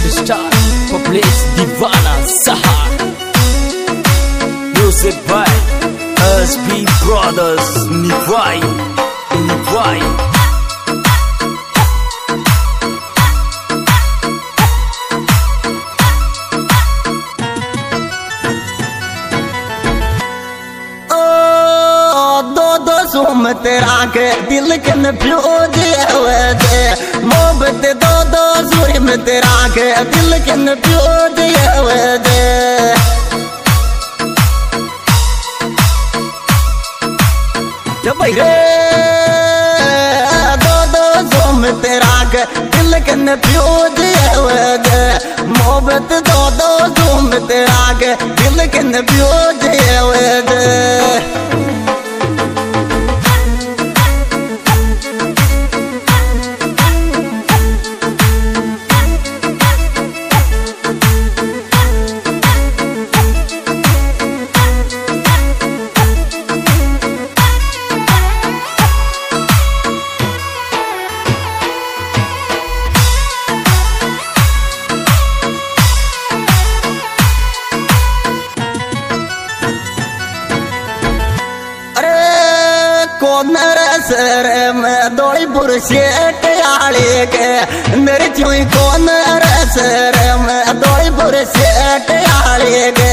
Star Publish Divana Sahar. Music by SB Brothers Nivai. सुम तेरा के दिल के न फ्यूज दे मोहब्बत दो सूर्य में तेरा के दिल के न फ्यूज दे रे दो सुम तेरा के दिल के न फ्यूज दे मोहब्बत दो सुम तेरा के दिल के न फ्यूज दे सर में दौड़ी बुरशेट आले के मेरे चुई कौन सर में दौड़ी बुरशेट आले के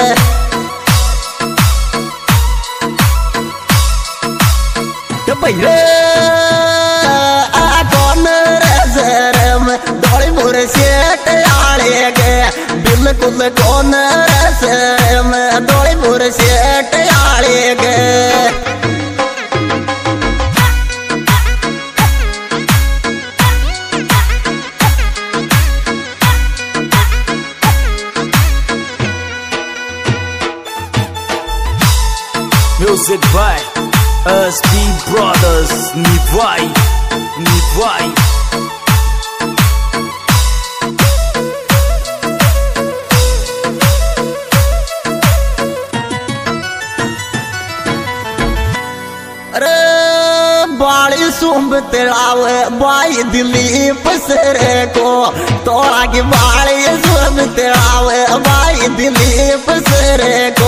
भैया कौन सर में दौड़ी बुरशेट आले के बिल्कुल कौन सर में दौड़ी बुरशेट आले के Music by SB Brothers Nivai. अरे बाड़ी सुम्ब तेरावे बाई दिलीप सरे को तोड़ा की बाड़ी सुम्ब तेरावे बाई दिलीप सरे को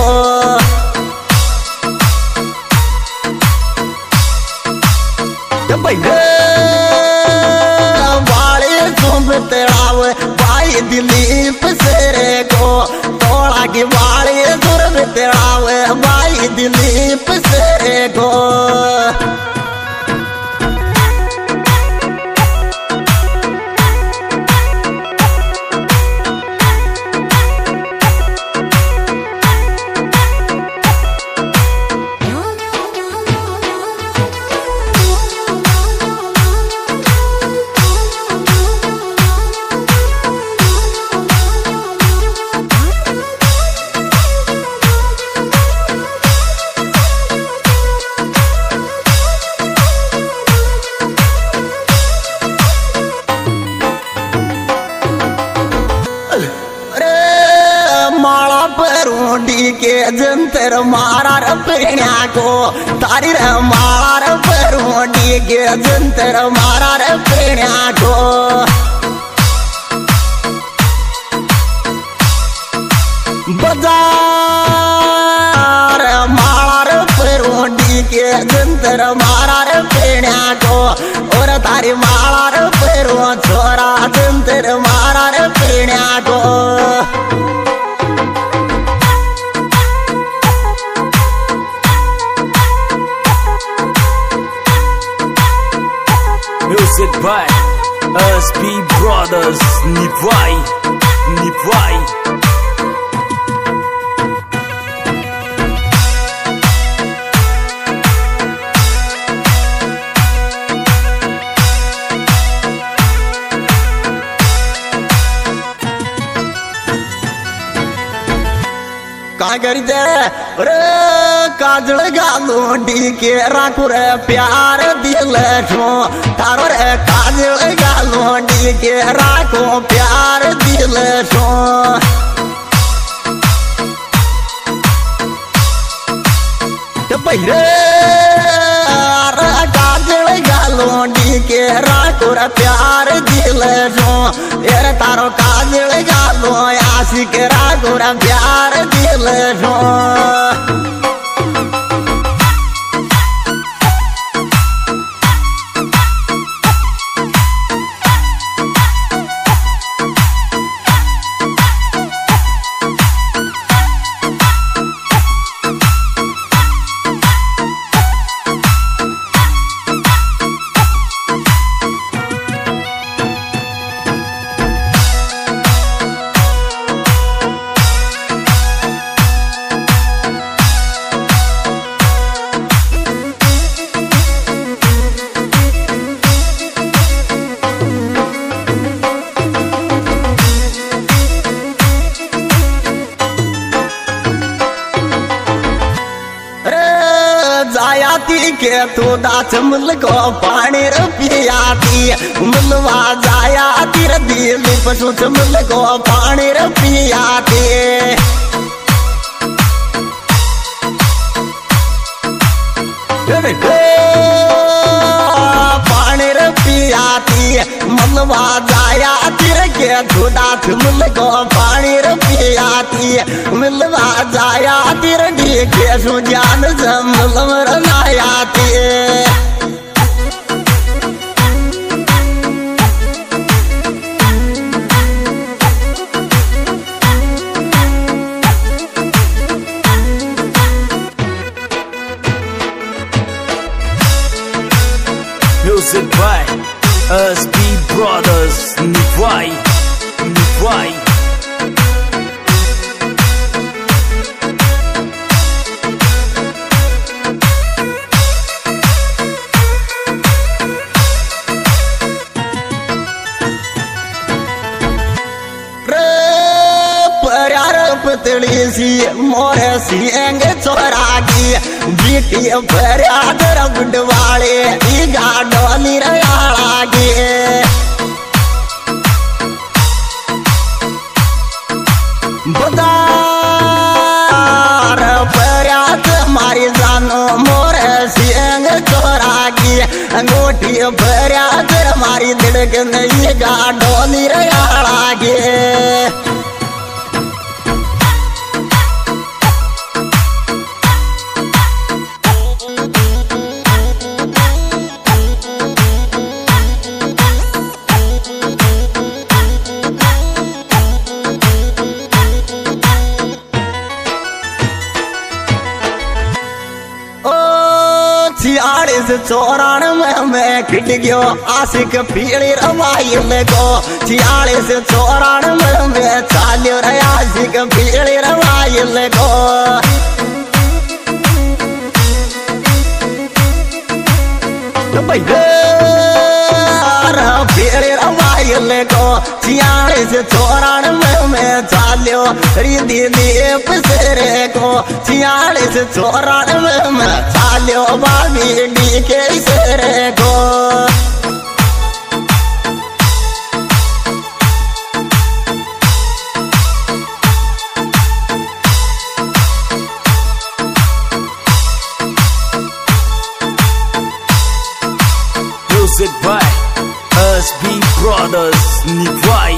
बाड़ी सुम्ब तेरावे बाई दिलीप सरे को तोड़ा की बाड़ी सुम्ब तेरावे बाई दिलीप सरे को रोडी के जंतर मारा पेण्या को तारी रे मारा रोडी के जंतर मारा पेण्या को बाजार मारा रोडी के जंतर मारा पेण्या को और तारी मारा पेरो छोरा जंतर मारा पेण्या को Music by SB Brothers Nivai. कागर दे रे काजल गालोडी के राखू रे प्यार दिल छो तारो रे काजल गालोडी के राखो प्यार दिल छो भैया काजल गालोडी के राखू रे प्यार दिल दिल छो यार तारो काजल गालो आशिक राखो रे प्यार दिल छो जायाती के तो दाच मिल को पानी रे पियाती मिलवा जायाती रे दिल पशु मिल को पानी रे पियाती पानी रे पियाती मिलवा जायाती रे के तो दाच मिल को पानी रे पियाती मिलवा जायाती रे डी के Sujan जमलमर नायाती Music by SB Brothers Nivai. पतली सी मोरे सिंग चोरागी बीटी बरादर गुडवाले ई गाडोली रयालागी बदार बरात मारी जानो मोरे सिंग चोरागी अंगूठी बरादर मारी दिलकन ई गाडोली रयालागी छियालीस 94 में खिट गयो आशिक पीड़ी रवाइल को 46 94 में चालियो रे आशिक पीड़ी रवाइल को पीड़ी रवाइल को 46 94 में चालियो रिदी दीप सेरे को 46 94 में चालियो बाबी डी के सेरे को Music by SB Brothers Nivai.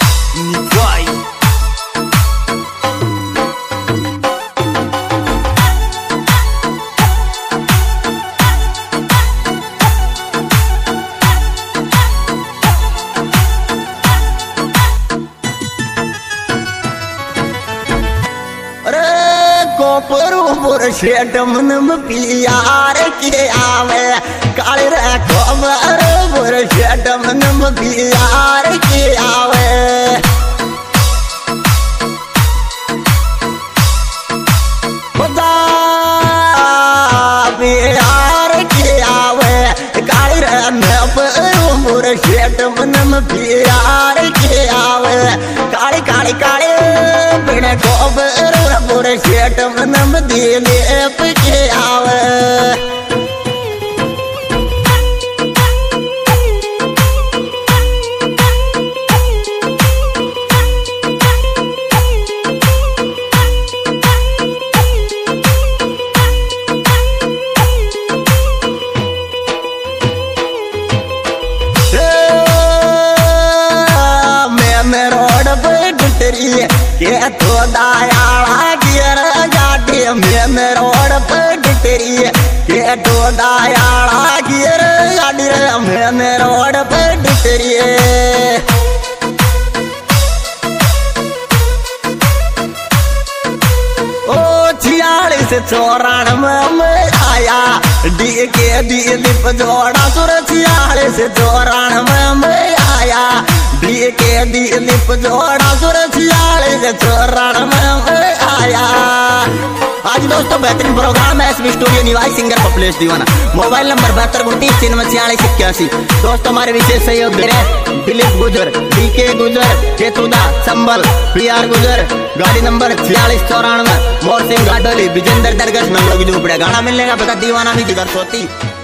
पर शेट मनम पियार के आवे काले रे खबर पर शेट मनम पियार के आवे खुदा प्यार के आवे काले रे पर शेट मनम पियार के आवे काले काले काले बिन खबर पर शेट मनम दिले के आवे डिटेरी के तो दायाला गियर गाड़ी में रोड पर डिटेरी के तो दायाला गियर गाड़ी में रोड पर डिटेरी ओ 46-94 में आया डी के दिलीप जोड़ा सुर 46-94 में आया डी के दिलीप जोड़ा सुर 46-94 में आया। आज दोस्तों बेहतरीन प्रोग्राम है एसबी स्टूडियो निवाई सिंगर पॉपुलेश दीवाना। मोबाइल नंबर 7229 दोस्तों हमारे विशेष सहयोग दे रहे दिलीप गुजर, डीके गुजर, केतुदा संबल, पीआर गुजर, गाड़ी नंबर 4694, मोर सिंह घाटोली, विजेंद्र दरगश, मंगलों की झोपड़िया। गाना मिलने का पता दीवाना भी जिगर सोती।